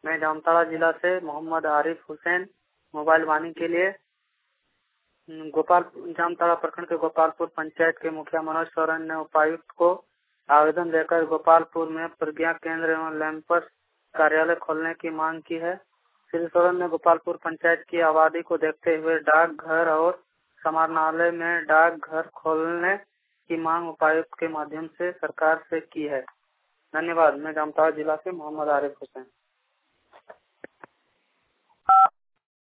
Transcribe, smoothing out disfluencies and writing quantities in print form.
मैं जामताड़ा जिला से मोहम्मद आरिफ हुसैन मोबाइल वाणी के लिए गोपाल जामताड़ा प्रखंड के गोपालपुर पंचायत के मुखिया मनोज सोरेन ने उपायुक्त को आवेदन देकर गोपालपुर में प्रज्ञा केंद्र एवं लैंपस कार्यालय खोलने की मांग की है। श्री सोरेन ने गोपालपुर पंचायत की आबादी को देखते हुए डाकघर और समाहरणालय में डाकघर खोलने की मांग उपायुक्त के माध्यम से सरकार से की है। धन्यवाद। मैं जामताड़ा जिला से मोहम्मद आरिफ हुसैन।